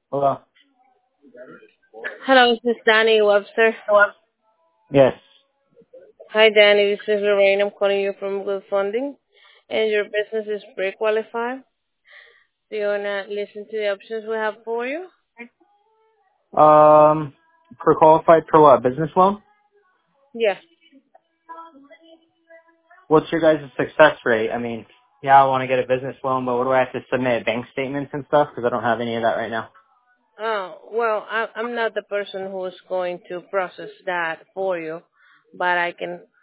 Hello. Hello, this is Danny Webster. Hello. Yes. Hi, Danny. This is Lorraine. I'm calling you from Good Funding, and your business is pre-qualified. Do you wanna listen to the options we have for you? For qualified for what? Business loan? Yeah. What's your guys' success rate? I mean, yeah, I want to get a business loan, but what do I have to submit? Bank statements and stuff? Because I don't have any of that right now. Well, I'm not the person who's going to process that for you, but I can